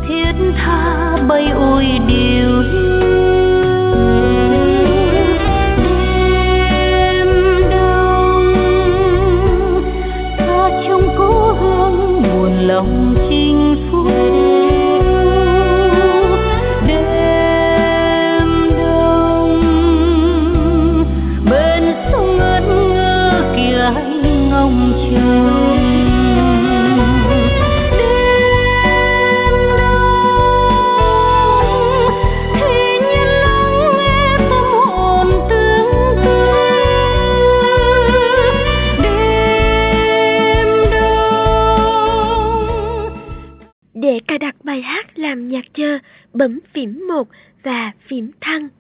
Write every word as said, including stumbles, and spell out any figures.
thiết tha bay ôi điều hiu. Đêm đông xa trong cố hương buồn lòng chinh phục. Đêm đông bên sông ngất ngơ kia anh ngóng trông. Để cài đặt bài hát làm nhạc chờ, bấm phím một và phím thăng.